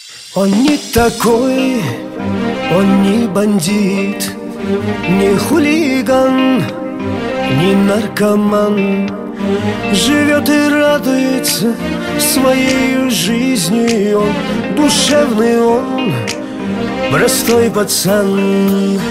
Он не такой, он не бандит, не хулиган, не наркоман. Живет и радуется своей жизнью. Он душевный, он простой пацан.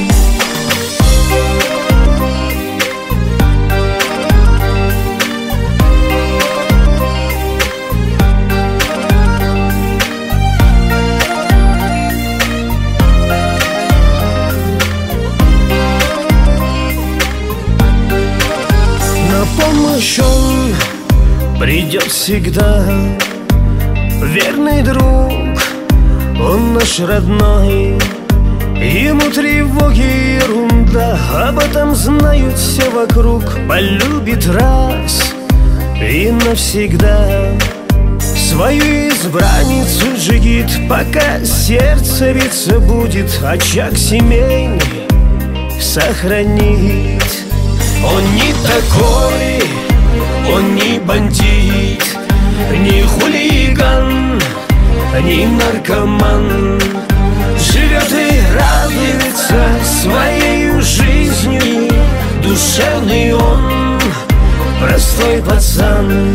На помощь он придет всегда, верный друг, он наш родной. Ему тревоги ерунда, об этом знают все вокруг. Полюбит раз и навсегда свою избранницу джигит, пока сердце биться будет, очаг семейный сохранит. Он не такой, он не бандит, не хулиган, не наркоман. Живет и радуется своей жизнью. Душевный он, простой пацан.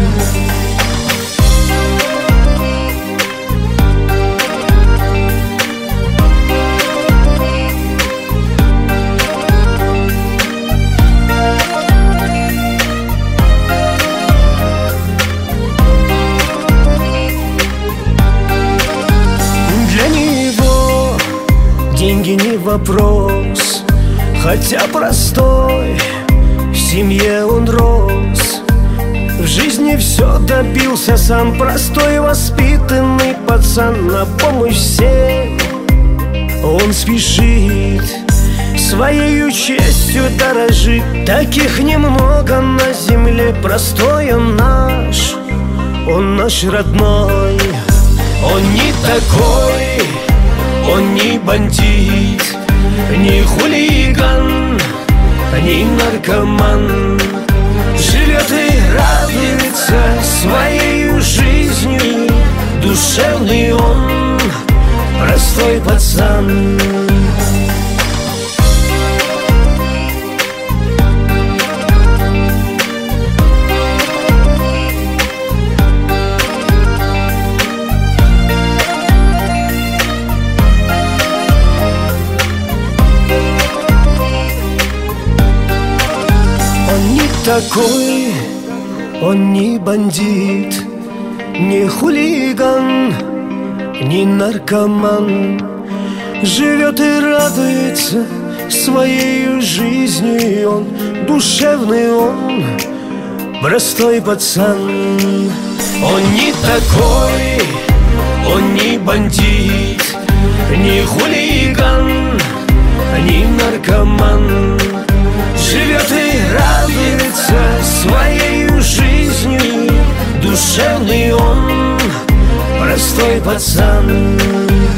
Деньги не вопрос, хотя простой, в семье он рос. В жизни все добился сам, простой воспитанный пацан. На помощь всем он спешит, своею честью дорожит. Таких немного на земле, простой он наш родной. Он не такой, он не бандит, не хулиган, не наркоман. Живет и радуется своей жизнью. Душевный он, простой пацан. Он не такой, он не бандит, не хулиган, не наркоман. Живет и радуется своей жизнью. Он душевный, он простой пацан. Он не такой, он не бандит, не хулиган, не наркоман. Живет и радуется своей жизнью. Душевный он, простой пацан.